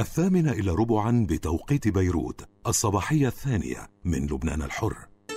8:45 بتوقيت بيروت، الصباحية الثانية من لبنان الحر.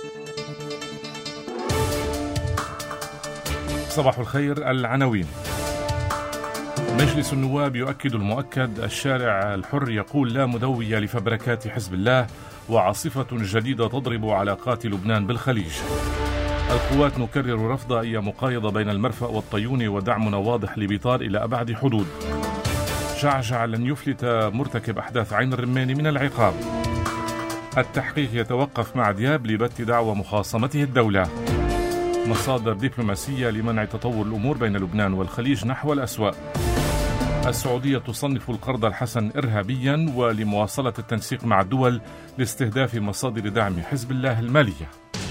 صباح الخير. العناوين: مجلس النواب يؤكد المؤكد، الشارع الحر يقول لا مدوي لفبركات حزب الله، وعاصفة جديدة تضرب علاقات لبنان بالخليج. القوات نكرر رفض أي مقايضة بين المرفأ والطيون، ودعمنا واضح لبيطار إلى أبعد حدود. جعجع لن يفلت مرتكب أحداث عين الرماني من العقاب. التحقيق يتوقف مع دياب لبت دعوى مخاصمته الدولة. مصادر دبلوماسية لمنع تطور الأمور بين لبنان والخليج نحو الأسوأ. السعودية تصنف القرض الحسن إرهابيا، ولمواصلة التنسيق مع الدول لاستهداف مصادر دعم حزب الله المالية.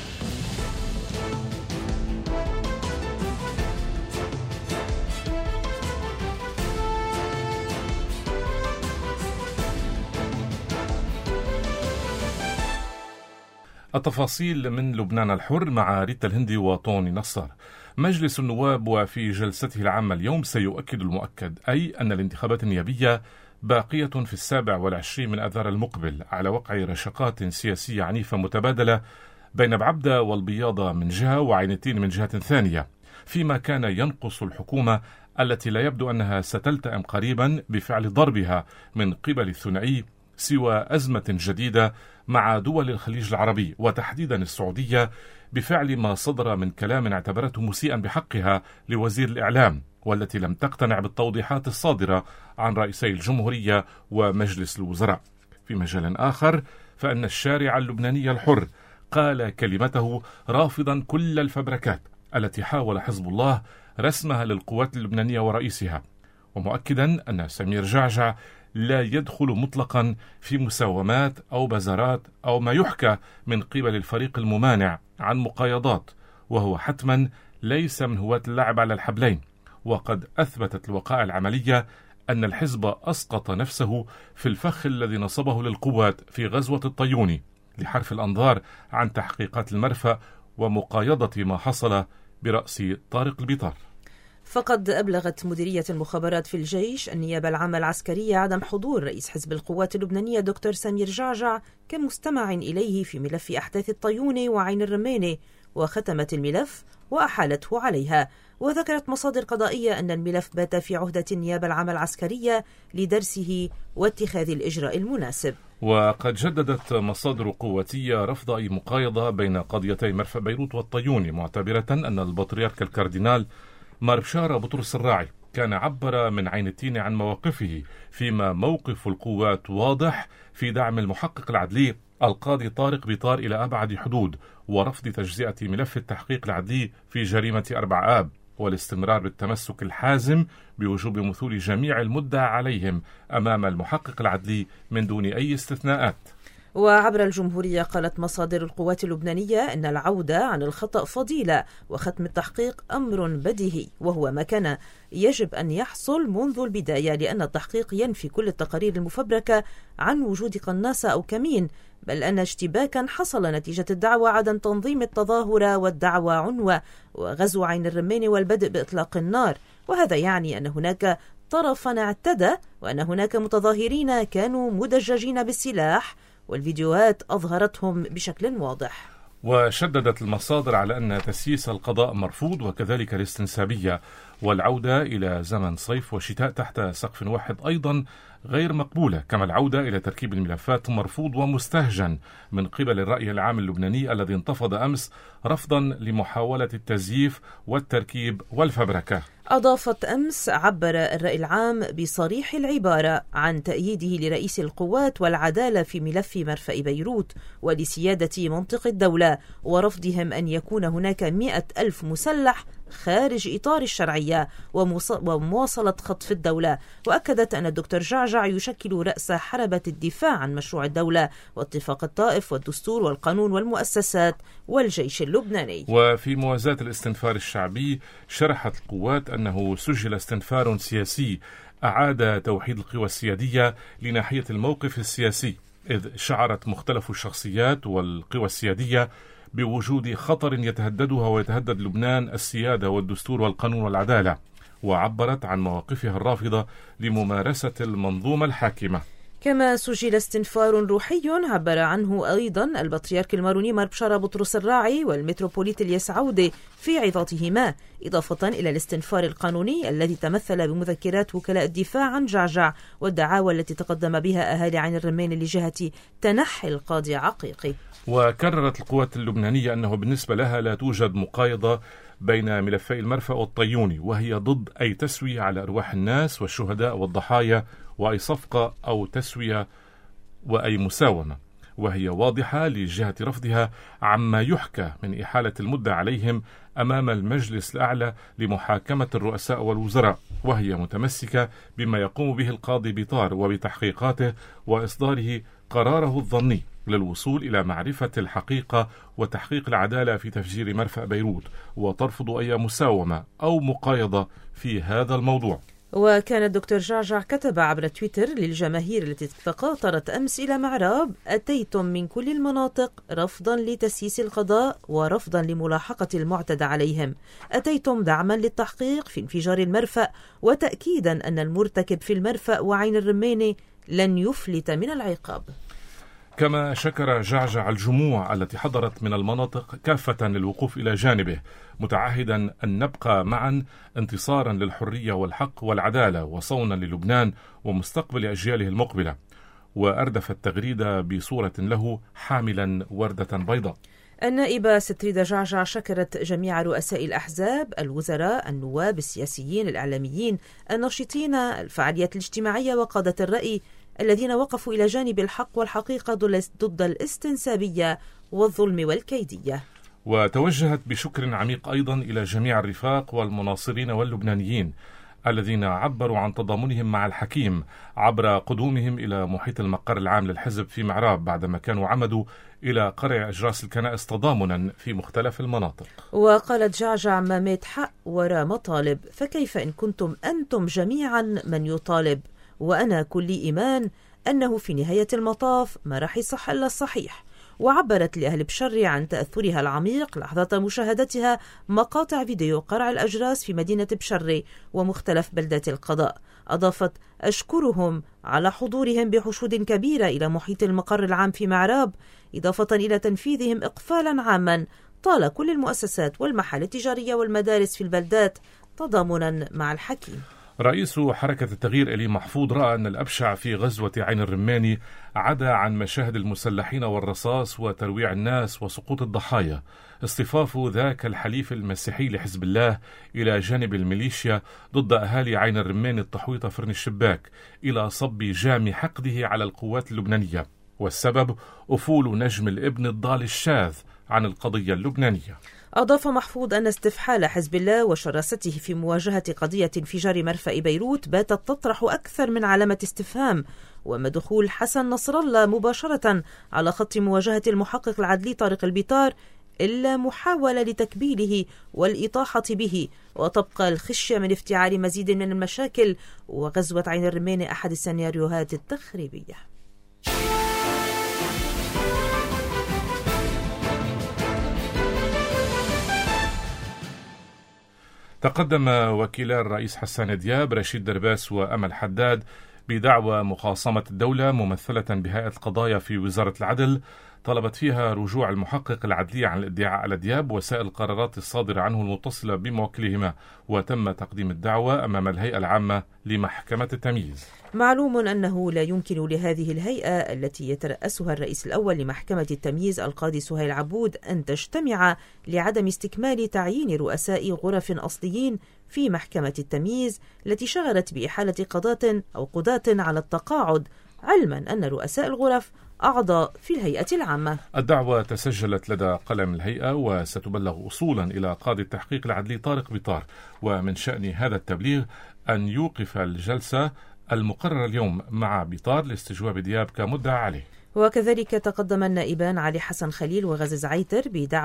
التفاصيل من لبنان الحر مع ريتا الهندي وطوني نصر. مجلس النواب وفي جلسته العامة اليوم سيؤكد المؤكد، أي أن الانتخابات النيابية باقية في 27 من آذار المقبل، على وقع رشقات سياسية عنيفة متبادلة بين بعبدة والبياضة من جهة وعينتين من جهة ثانية، فيما كان ينقص الحكومة التي لا يبدو أنها ستلتئم قريبا بفعل ضربها من قبل الثنائي سوى أزمة جديدة مع دول الخليج العربي، وتحديدا السعودية، بفعل ما صدر من كلام اعتبرته مسيئا بحقها لوزير الإعلام، والتي لم تقتنع بالتوضيحات الصادرة عن رئيسي الجمهورية ومجلس الوزراء. في مجال آخر، فإن الشارع اللبناني الحر قال كلمته رافضا كل الفبركات التي حاول حزب الله رسمها للقوات اللبنانية ورئيسها، ومؤكدا أن سمير جعجع لا يدخل مطلقا في مساومات أو بزارات أو ما يحكى من قبل الفريق الممانع عن مقايضات، وهو حتما ليس من هواة اللعب على الحبلين. وقد أثبتت الوقائع العملية أن الحزب أسقط نفسه في الفخ الذي نصبه للقوات في غزوة الطيوني لحرف الأنظار عن تحقيقات المرفأ ومقايضة ما حصل برأس طارق البيطار. فقد أبلغت مديرية المخابرات في الجيش النيابة العامة العسكرية عدم حضور رئيس حزب القوات اللبنانية دكتور سمير جعجع كمستمع إليه في ملف أحداث الطيوني وعين الرماني، وختمت الملف وأحالته عليها. وذكرت مصادر قضائية أن الملف بات في عهدة النيابة العامة العسكرية لدرسه واتخاذ الإجراء المناسب. وقد جددت مصادر قواتية رفض أي مقايضة بين قضيتي مرفأ بيروت والطيوني، معتبرة أن البطريرك الكاردينال مار بشارة بطرس الراعي كان عبر من عين التين عن مواقفه، فيما موقف القوات واضح في دعم المحقق العدلي القاضي طارق بيطار إلى أبعد حدود، ورفض تجزئة ملف التحقيق العدلي في جريمة 4 آب، والاستمرار بالتمسك الحازم بوجوب مثول جميع المدعى عليهم أمام المحقق العدلي من دون أي استثناءات. وعبر الجمهورية قالت مصادر القوات اللبنانية أن العودة عن الخطأ فضيلة، وختم التحقيق أمر بديهي، وهو ما كان يجب أن يحصل منذ البداية، لأن التحقيق ينفي كل التقارير المفبركة عن وجود قناصة أو كمين، بل أن اشتباكا حصل نتيجة الدعوى عدم تنظيم التظاهر والدعوى عنوة وغزو عين الرماني والبدء بإطلاق النار. وهذا يعني أن هناك طرفا اعتدى، وأن هناك متظاهرين كانوا مدججين بالسلاح، والفيديوهات أظهرتهم بشكل واضح. وشددت المصادر على أن تسييس القضاء مرفوض، وكذلك الاستنسابية والعودة إلى زمن صيف وشتاء تحت سقف واحد أيضا غير مقبولة، كما العودة إلى تركيب الملفات مرفوض ومستهجن من قبل الرأي العام اللبناني الذي انتفض أمس رفضا لمحاولة التزييف والتركيب والفبركة. أضافت أمس عبر الرأي العام بصريح العبارة عن تأييده لرئيس القوات والعدالة في ملف مرفأ بيروت ولسيادة منطق الدولة، ورفضهم أن يكون هناك 100,000 مسلح خارج إطار الشرعية ومواصلة خطف الدولة. وأكدت أن الدكتور جعجع يشكل رأس حربة الدفاع عن مشروع الدولة واتفاق الطائف والدستور والقانون والمؤسسات والجيش اللبناني. وفي موازاة الاستنفار الشعبي، شرحت القوات أنه سجل استنفار سياسي أعاد توحيد القوى السيادية لناحية الموقف السياسي، إذ شعرت مختلف الشخصيات والقوى السيادية بوجود خطر يتهددها ويتهدد لبنان السيادة والدستور والقانون والعدالة، وعبرت عن مواقفها الرافضة لممارسة المنظومة الحاكمة. كما سجل استنفار روحي عبر عنه أيضا البطريرك الماروني مار بشارة بطرس الراعي والمتروبوليت الياس عودة في عظاتهما، إضافة إلى الاستنفار القانوني الذي تمثل بمذكرات وكلاء الدفاع عن جعجع والدعاوى التي تقدم بها أهالي عين الرمان لجهة تنحي القاضي عقيقي. وكررت القوات اللبنانية أنه بالنسبة لها لا توجد مقايضة بين ملفي المرفأ والطيوني، وهي ضد أي تسوية على أرواح الناس والشهداء والضحايا وأي صفقة أو تسوية وأي مساومة، وهي واضحة لجهة رفضها عما يحكى من إحالة المدة عليهم أمام المجلس الأعلى لمحاكمة الرؤساء والوزراء، وهي متمسكة بما يقوم به القاضي بيطار وبتحقيقاته وإصداره قراره الظني للوصول إلى معرفة الحقيقة وتحقيق العدالة في تفجير مرفأ بيروت، وترفض أي مساومة أو مقايضة في هذا الموضوع. وكان الدكتور جعجع كتب عبر تويتر للجماهير التي تقاطرت أمس إلى معراب: أتيتم من كل المناطق رفضا لتسييس القضاء ورفضا لملاحقة المعتدى عليهم، أتيتم دعما للتحقيق في انفجار المرفأ وتأكيدا أن المرتكب في المرفأ وعين الرماني لن يفلت من العقاب. كما شكر جعجع الجموع التي حضرت من المناطق كافة للوقوف إلى جانبه، متعهدا أن نبقى معا انتصارا للحرية والحق والعدالة وصونا للبنان ومستقبل أجياله المقبلة. وأردف التغريدة بصورة له حاملا وردة بيضاء. النائبة ستريدة جعجع شكرت جميع رؤساء الأحزاب، الوزراء، النواب، السياسيين، الإعلاميين، الناشطين، الفعاليات الاجتماعية وقادة الرأي الذين وقفوا إلى جانب الحق والحقيقة ضد الاستنسابية والظلم والكيدية. وتوجهت بشكر عميق أيضا إلى جميع الرفاق والمناصرين واللبنانيين الذين عبروا عن تضامنهم مع الحكيم عبر قدومهم إلى محيط المقر العام للحزب في معراب بعدما كانوا عمدوا إلى قرع أجراس الكنائس تضامنا في مختلف المناطق. وقالت جعجع: ما مات حق وراء مطالب، فكيف إن كنتم أنتم جميعا من يطالب؟ وأنا كل إيمان أنه في نهاية المطاف ما راح يصح إلا الصحيح. وعبرت لأهل بشري عن تأثرها العميق لحظة مشاهدتها مقاطع فيديو قرع الأجراس في مدينة بشري ومختلف بلدات القضاء. أضافت: أشكرهم على حضورهم بحشود كبيرة إلى محيط المقر العام في معراب، إضافة إلى تنفيذهم إقفالا عاما طال كل المؤسسات والمحال التجارية والمدارس في البلدات تضامنا مع الحكيم. رئيس حركة التغيير إلي محفوظ رأى أن الأبشع في غزوة عين الرماني عدا عن مشاهد المسلحين والرصاص وترويع الناس وسقوط الضحايا اصطفاف ذاك الحليف المسيحي لحزب الله إلى جانب الميليشيا ضد أهالي عين الرماني التحويط فرن الشباك إلى صب جام حقده على القوات اللبنانية، والسبب أفول نجم الابن الضال الشاذ عن القضية اللبنانية. أضاف محفوظ أن استفحال حزب الله وشراسته في مواجهة قضية انفجار مرفأ بيروت باتت تطرح أكثر من علامة استفهام، وما دخول حسن نصر الله مباشرة على خط مواجهة المحقق العدلي طارق البيطار إلا محاولة لتكبيله والإطاحة به، وتبقى الخشية من افتعال مزيد من المشاكل وغزوة عين الرماني أحد السيناريوهات التخريبية. تقدم وكيلا الرئيس حسان دياب رشيد درباس وأمل حداد بدعوى مخاصمة الدولة ممثلة بهيئة القضايا في وزارة العدل، طلبت فيها رجوع المحقق العدلي عن الادعاء على دياب وسائر القرارات الصادرة عنه المتصلة بموكلهما، وتم تقديم الدعوى أمام الهيئة العامة لمحكمة التمييز. معلوم أنه لا يمكن لهذه الهيئة التي يترأسها الرئيس الأول لمحكمة التمييز القاضي سهيل عبود أن تجتمع لعدم استكمال تعيين رؤساء غرف أصليين في محكمة التمييز التي شغلت بإحالة قضاة على التقاعد، علما أن رؤساء الغرف أعضاء في الهيئة العامة. الدعوة تسجلت لدى قلم الهيئة وستبلغ أصولا إلى قاضي التحقيق العدلي طارق بيطار، ومن شأن هذا التبليغ أن يوقف الجلسة المقررة اليوم مع بيطار لاستجواب دياب كمدعى عليه. وكذلك تقدم النائبان علي حسن خليل وغزيز عيتر بدعوى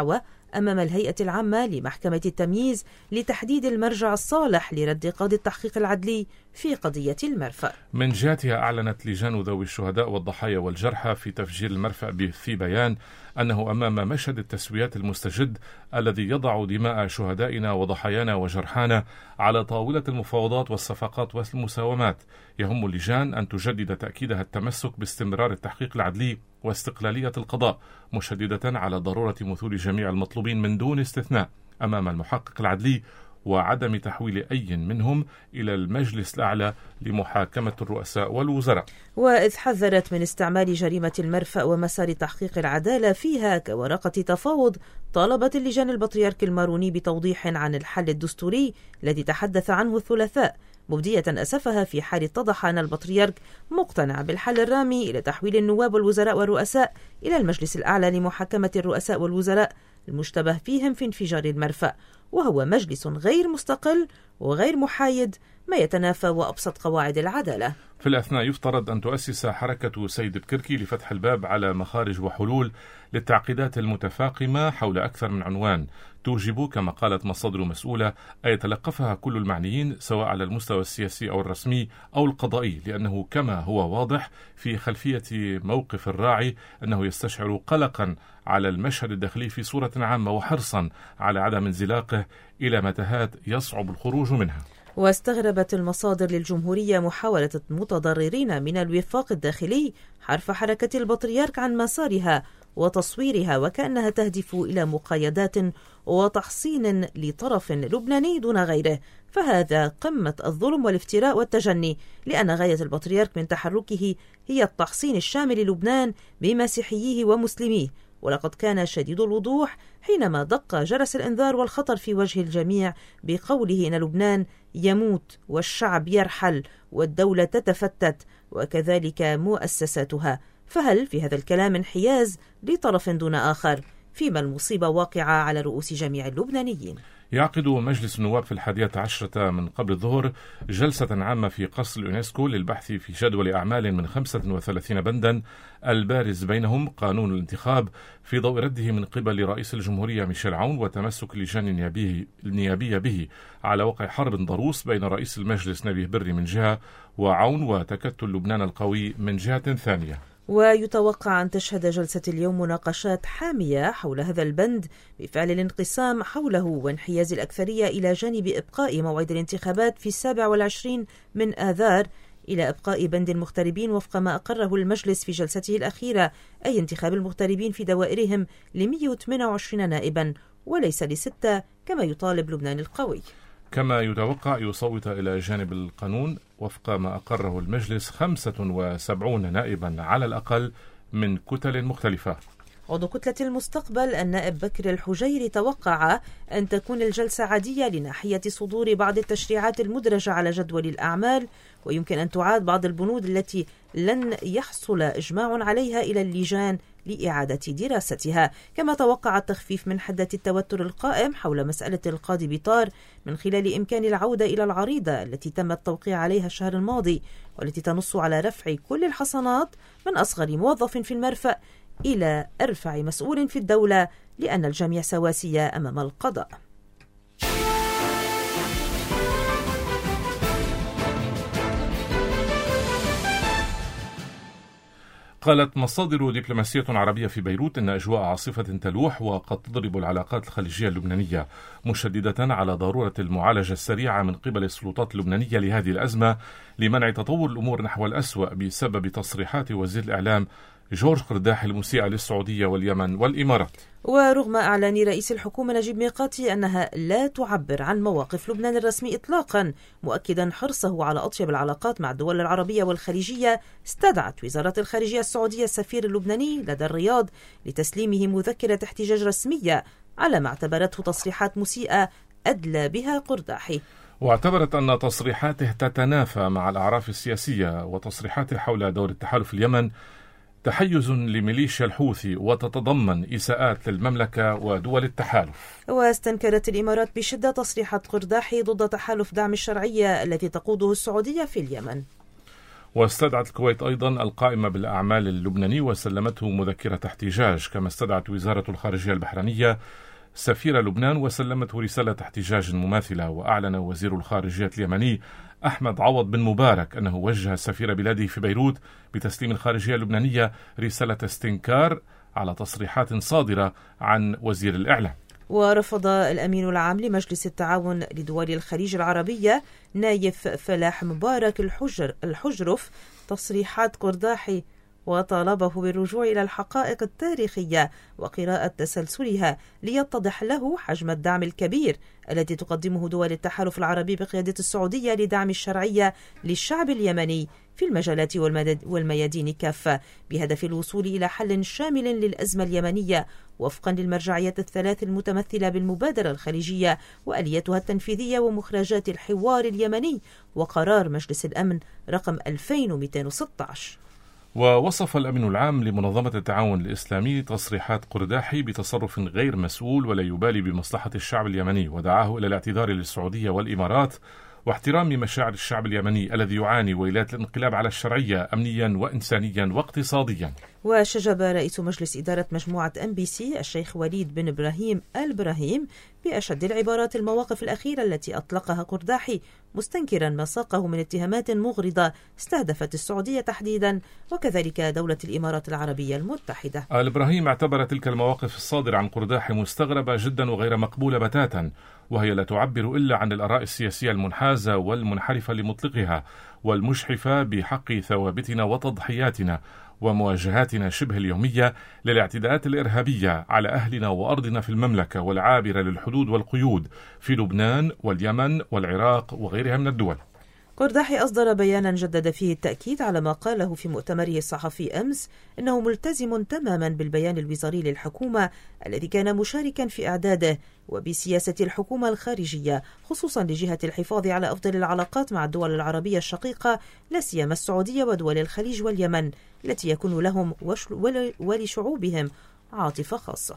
أمام الهيئة العامة لمحكمة التمييز لتحديد المرجع الصالح لرد قاضي التحقيق العدلي في قضية المرفأ. من جهتها أعلنت لجان ذوي الشهداء والضحايا والجرحى في تفجير المرفأ في بيان أنه أمام مشهد التسويات المستجد الذي يضع دماء شهدائنا وضحايانا وجرحانا على طاولة المفاوضات والصفقات والمساومات. يهم اللجان أن تجدد تأكيدها التمسك باستمرار التحقيق العدلي واستقلالية القضاء، مشددة على ضرورة مثول جميع المطلوبين من دون استثناء أمام المحقق العدلي، وعدم تحويل أي منهم إلى المجلس الأعلى لمحاكمة الرؤساء والوزراء. وإذ حذرت من استعمال جريمة المرفأ ومسار تحقيق العدالة فيها كورقة تفاوض، طالبت اللجان البطريرك الماروني بتوضيح عن الحل الدستوري الذي تحدث عنه الثلاثاء، مبدية أسفها في حال اتضح أن البطريرك مقتنع بالحل الرامي إلى تحويل النواب والوزراء والرؤساء إلى المجلس الأعلى لمحاكمة الرؤساء والوزراء المشتبه فيهم في انفجار المرفأ، وهو مجلس غير مستقل وغير محايد ما يتنافى وأبسط قواعد العدالة. في الأثناء يفترض أن تؤسس حركة سيد بكركي لفتح الباب على مخارج وحلول للتعقيدات المتفاقمة حول أكثر من عنوان توجب، كما قالت مصادر مسؤولة، أن يتلقفها كل المعنيين سواء على المستوى السياسي أو الرسمي أو القضائي، لأنه كما هو واضح في خلفية موقف الراعي أنه يستشعر قلقا على المشهد الداخلي في صورة عامة وحرصا على عدم انزلاقه إلى متاهات يصعب الخروج منها. واستغربت المصادر للجمهورية محاولة المتضررين من الوفاق الداخلي حرف حركة البطريرك عن مسارها وتصويرها وكأنها تهدف إلى مقايدات وتحصين لطرف لبناني دون غيره، فهذا قمة الظلم والافتراء والتجني، لأن غاية البطريرك من تحركه هي التحصين الشامل للبنان بمسيحييه ومسلميه، ولقد كان شديد الوضوح حينما دق جرس الإنذار والخطر في وجه الجميع بقوله إن لبنان يموت والشعب يرحل والدولة تتفتت وكذلك مؤسساتها. فهل في هذا الكلام انحياز لطرف دون آخر، فيما المصيبة واقعة على رؤوس جميع اللبنانيين؟ يعقد مجلس النواب في 11 من قبل الظهر جلسة عامة في قصر اليونسكو للبحث في جدول أعمال من 35 بندا، البارز بينهم قانون الانتخاب، في ضوء رده من قبل رئيس الجمهورية ميشيل عون وتمسك اللجان النيابية به على وقع حرب ضروس بين رئيس المجلس نبيه بري من جهة وعون وتكتل لبنان القوي من جهة ثانية. ويتوقع أن تشهد جلسة اليوم مناقشات حامية حول هذا البند بفعل الانقسام حوله وانحياز الأكثرية إلى جانب إبقاء موعد الانتخابات في 27 من آذار إلى إبقاء بند المغتربين وفق ما أقره المجلس في جلسته الأخيرة، أي انتخاب المغتربين في دوائرهم ل128 نائبا وليس ل6 كما يطالب لبنان القوي. كما يتوقع يصوت إلى جانب القانون وفق ما أقره المجلس 75 نائبا على الأقل من كتل مختلفة. عضو كتلة المستقبل النائب بكر الحجيري توقع أن تكون الجلسة عادية لناحية صدور بعض التشريعات المدرجة على جدول الأعمال، ويمكن أن تعاد بعض البنود التي لن يحصل إجماع عليها إلى اللجان لإعادة دراستها. كما توقع التخفيف من حدة التوتر القائم حول مسألة القاضي بيطار من خلال إمكان العودة إلى العريضة التي تم التوقيع عليها الشهر الماضي، والتي تنص على رفع كل الحصانات من أصغر موظف في المرفأ إلى أرفع مسؤول في الدولة، لأن الجميع سواسية أمام القضاء. قالت مصادر دبلوماسية عربية في بيروت إن أجواء عاصفة تلوح وقد تضرب العلاقات الخليجية اللبنانية، مشددة على ضرورة المعالجة السريعة من قبل السلطات اللبنانية لهذه الأزمة لمنع تطور الأمور نحو الأسوأ بسبب تصريحات وزير الإعلام جورج قرداحي المسيئة للسعودية واليمن والإمارات. ورغم إعلان رئيس الحكومة نجيب ميقاتي أنها لا تعبر عن مواقف لبنان الرسمي إطلاقا، مؤكدا حرصه على أطيب العلاقات مع الدول العربية والخليجية، استدعت وزارة الخارجية السعودية السفير اللبناني لدى الرياض لتسليمه مذكرة احتجاج رسمية على ما اعتبرته تصريحات مسيئة أدلى بها قرداحي. واعتبرت أن تصريحاته تتنافى مع الأعراف السياسية وتصريحاته حول دور التحالف في اليمن تحيز لميليشيا الحوثي وتتضمن إساءات للمملكة ودول التحالف. واستنكرت الإمارات بشدة تصريحات قرداحي ضد تحالف دعم الشرعية الذي تقوده السعودية في اليمن. واستدعت الكويت أيضا القائمة بالأعمال اللبناني وسلمته مذكرة احتجاج، كما استدعت وزارة الخارجية البحرينية سفير لبنان وسلمته رسالة احتجاج مماثلة. وأعلن وزير الخارجية اليمني أحمد عوض بن مبارك أنه وجه سفير بلاده في بيروت بتسليم الخارجية اللبنانية رسالة استنكار على تصريحات صادرة عن وزير الإعلام. ورفض الأمين العام لمجلس التعاون لدول الخليج العربية نايف فلاح مبارك الحجرف تصريحات قرداحي، وطالبه بالرجوع إلى الحقائق التاريخية وقراءة تسلسلها ليتضح له حجم الدعم الكبير الذي تقدمه دول التحالف العربي بقيادة السعودية لدعم الشرعية للشعب اليمني في المجالات والميادين كافة، بهدف الوصول إلى حل شامل للأزمة اليمنية وفقا للمرجعيات الثلاث المتمثلة بالمبادرة الخليجية وآلياتها التنفيذية ومخرجات الحوار اليمني وقرار مجلس الأمن رقم 2216. ووصف الأمين العام لمنظمة التعاون الإسلامي تصريحات قرداحي بتصرف غير مسؤول ولا يبالي بمصلحة الشعب اليمني، ودعاه إلى الاعتذار للسعودية والإمارات واحترام مشاعر الشعب اليمني الذي يعاني ويلات الانقلاب على الشرعية أمنيا وإنسانيا واقتصاديا. وشجب رئيس مجلس إدارة مجموعة MBC الشيخ وليد بن إبراهيم البراهيم بأشد العبارات المواقف الأخيرة التي أطلقها قرداحي، مستنكرا ما ساقه من اتهامات مغرضة استهدفت السعودية تحديدا وكذلك دولة الإمارات العربية المتحدة. الإبراهيم اعتبر تلك المواقف الصادرة عن قرداحي مستغربة جدا وغير مقبولة بتاتا، وهي لا تعبر إلا عن الآراء السياسية المنحازة والمنحرفة لمطلقها والمجحفة بحق ثوابتنا وتضحياتنا ومواجهاتنا شبه اليومية للاعتداءات الإرهابية على أهلنا وأرضنا في المملكة والعابرة للحدود والقيود في لبنان واليمن والعراق وغيرها من الدول. قرداحي أصدر بيانا جدد فيه التأكيد على ما قاله في مؤتمره الصحفي أمس إنه ملتزم تماما بالبيان الوزاري للحكومة الذي كان مشاركا في إعداده وبسياسة الحكومة الخارجية، خصوصا لجهة الحفاظ على أفضل العلاقات مع الدول العربية الشقيقة لا سيما السعودية ودول الخليج واليمن التي يكون لهم ولشعوبهم عاطفة خاصة.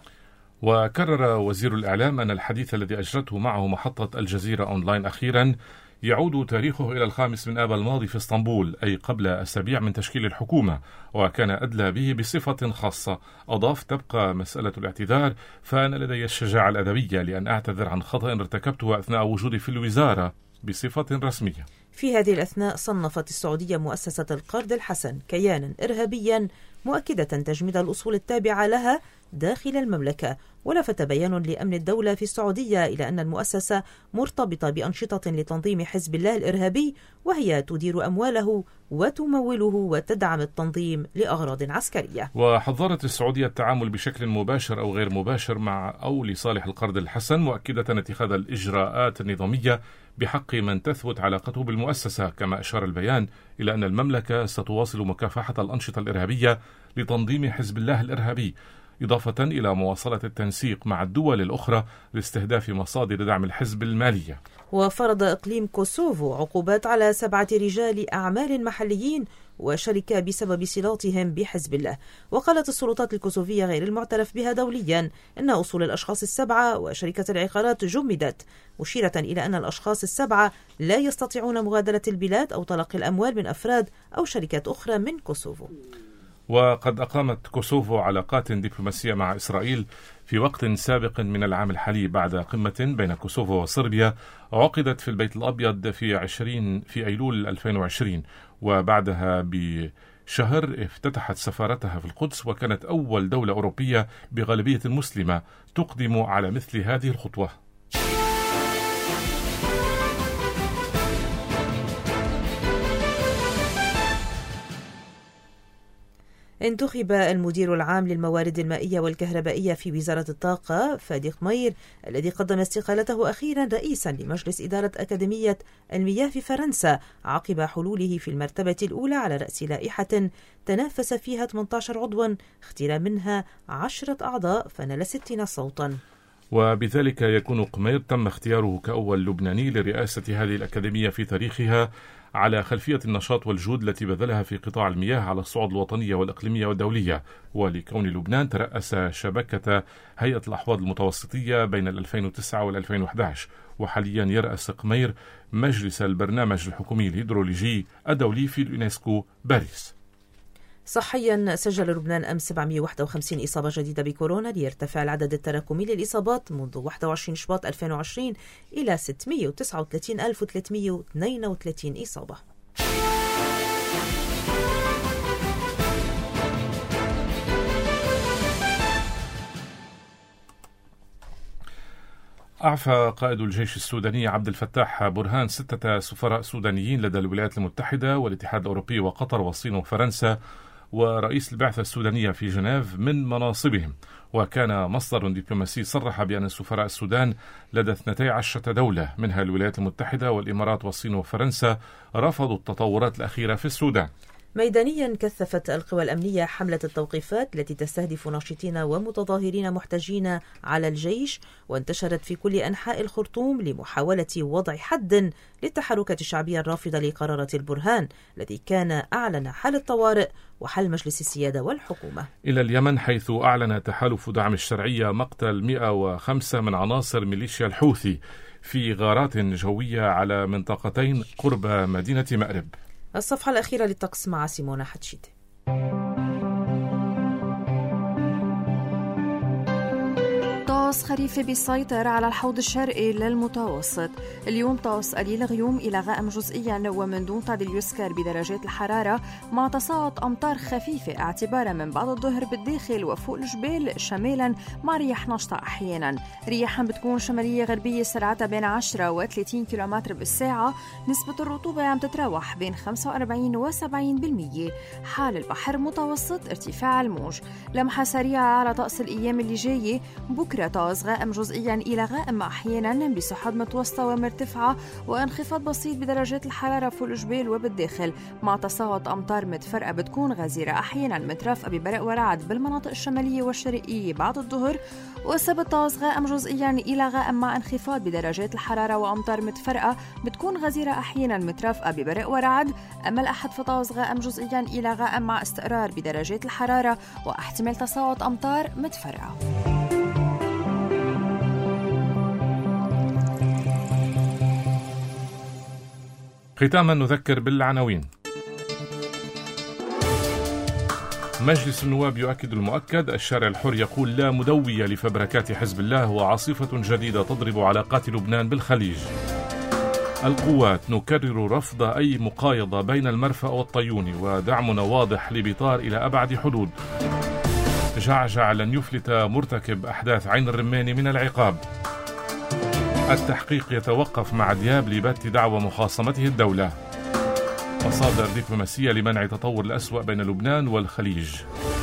وكرر وزير الإعلام أن الحديث الذي أجرته معه محطة الجزيرة أونلاين أخيرا يعود تاريخه إلى 5 آب الماضي في اسطنبول، أي قبل أسابيع من تشكيل الحكومة، وكان أدلى به بصفة خاصة. أضاف: تبقى مسألة الاعتذار، فأنا لدي الشجاعة الأدبية لأن أعتذر عن خطأ ارتكبته أثناء وجودي في الوزارة بصفة رسمية. في هذه الأثناء صنفت السعودية مؤسسة القرض الحسن كيانا إرهابيا، مؤكدة تجميد الأصول التابعة لها داخل المملكة. ولفت بيان لأمن الدولة في السعودية إلى أن المؤسسة مرتبطة بأنشطة لتنظيم حزب الله الإرهابي، وهي تدير أمواله وتموله وتدعم التنظيم لأغراض عسكرية. وحذرت السعودية التعامل بشكل مباشر أو غير مباشر مع أو لصالح القرض الحسن، مؤكدة اتخاذ الإجراءات النظامية بحق من تثبت علاقته بالمؤسسة. كما أشار البيان إلى أن المملكة ستواصل مكافحة الأنشطة الإرهابية لتنظيم حزب الله الإرهابي، إضافة إلى مواصلة التنسيق مع الدول الأخرى لاستهداف مصادر دعم الحزب المالية. وفرض إقليم كوسوفو عقوبات على 7 رجال أعمال محليين وشركة بسبب صلاتهم بحزب الله. وقالت السلطات الكوسوفية غير المعترف بها دوليا أن أصول الأشخاص 7 وشركة العقارات جمدت، مشيرة إلى أن الأشخاص 7 لا يستطيعون مغادرة البلاد أو تلقي الأموال من أفراد أو شركات أخرى من كوسوفو. وقد أقامت كوسوفو علاقات دبلوماسية مع إسرائيل في وقت سابق من العام الحالي بعد قمة بين كوسوفو وصربيا عقدت في البيت الأبيض في أيلول 2020، وبعدها بشهر افتتحت سفارتها في القدس، وكانت أول دولة أوروبية بغالبية مسلمة تقدم على مثل هذه الخطوة. انتخب المدير العام للموارد المائية والكهربائية في وزارة الطاقة فادي قمير، الذي قدم استقالته أخيرا رئيسا لمجلس إدارة أكاديمية المياه في فرنسا عقب حلوله في المرتبة الأولى على رأس لائحة تنافس فيها 18 عضوا اختير منها 10 أعضاء فنال 60 صوتا. وبذلك يكون قمير تم اختياره كأول لبناني لرئاسة هذه الأكاديمية في تاريخها على خلفية النشاط والجهود التي بذلها في قطاع المياه على الصعود الوطنية والإقليمية والدولية، ولكون لبنان ترأس شبكة هيئة الأحواض المتوسطية بين 2009 و2011، وحاليا يرأس قمير مجلس البرنامج الحكومي الهيدرولوجي الدولي في اليونسكو باريس. صحيا، سجل لبنان أمس 751 إصابة جديدة بكورونا، ليرتفع العدد التراكمي للإصابات منذ 21 شباط 2020 إلى 639,332 إصابة. أعفى قائد الجيش السوداني عبد الفتاح برهان 6 سفراء سودانيين لدى الولايات المتحدة والاتحاد الأوروبي وقطر والصين وفرنسا ورئيس البعثة السودانية في جنيف من مناصبهم. وكان مصدر دبلوماسي صرح بأن سفراء السودان لدى 12 دولة منها الولايات المتحدة والإمارات والصين وفرنسا رفضوا التطورات الأخيرة في السودان. ميدانيا، كثفت القوى الأمنية حملة التوقيفات التي تستهدف ناشطين ومتظاهرين محتجين على الجيش، وانتشرت في كل أنحاء الخرطوم لمحاولة وضع حد للتحركات الشعبية الرافضة لقرارات البرهان الذي كان أعلن حالة طوارئ وحل مجلس السيادة والحكومة. إلى اليمن، حيث أعلن تحالف دعم الشرعية مقتل 105 من عناصر ميليشيا الحوثي في غارات جوية على منطقتين قرب مدينة مأرب. الصفحة الأخيرة للطقس مع سيمونا حتشيت. طقس خريفي بيسيطر على الحوض الشرقي للمتوسط. اليوم طقس قليل غيوم إلى غائم جزئيا ومن دون تعديل يسكر بدرجات الحرارة، مع تصاعد أمطار خفيفة اعتبارا من بعد الظهر بالداخل وفوق الجبال شمالا، مع رياح نشطة أحيانا. رياحا بتكون شمالية غربية سرعتها بين 10 و 30 كيلومتر بالساعة. نسبة الرطوبة عم تتراوح بين 45 و 70%. حال البحر متوسط، ارتفاع الموج. لمحة سريعة على طقس الأيام اللي جاية. بكرة طقس غائم جزئيا إلى غائم أحيانا بسحب متوسطة ومرتفعة، وانخفاض بسيط بدرجات الحرارة فوق الجبال وبالداخل، مع تصاعد أمطار متفرقة بتكون غزيرة أحيانا مترافقة ببرق ورعد بالمناطق الشمالية والشرقية بعد الظهر. والسبت طقس غائم جزئيا إلى غائم مع انخفاض بدرجات الحرارة وأمطار متفرقة بتكون غزيرة أحيانا مترافقة ببرق ورعد. أما الأحد فطقس غائم جزئيا إلى غائم مع استقرار بدرجات الحرارة واحتمال تصاعد أمطار متفرقة. ختاما نذكر بالعناوين. مجلس النواب يؤكد المؤكد، الشارع الحر يقول لا مدوية لفبركات حزب الله، وعاصفة جديدة تضرب علاقات لبنان بالخليج. القوات نكرر رفض أي مقايضة بين المرفأ والطيوني، ودعمنا واضح لبطار إلى أبعد حدود. جعجع لن يفلت مرتكب أحداث عين الرماني من العقاب. التحقيق يتوقف مع دياب لبت دعوى مخاصمته الدولة. مصادر دبلوماسية لمنع تطور الأسوأ بين لبنان والخليج.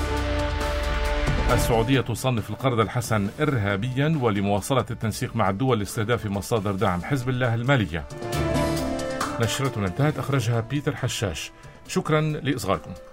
السعودية تصنف القرض الحسن إرهابيا، ولمواصلة التنسيق مع الدول لاستهداف مصادر دعم حزب الله المالية. نشرتنا انتهت، أخرجها بيتر حشاش. شكرا لإصغائكم.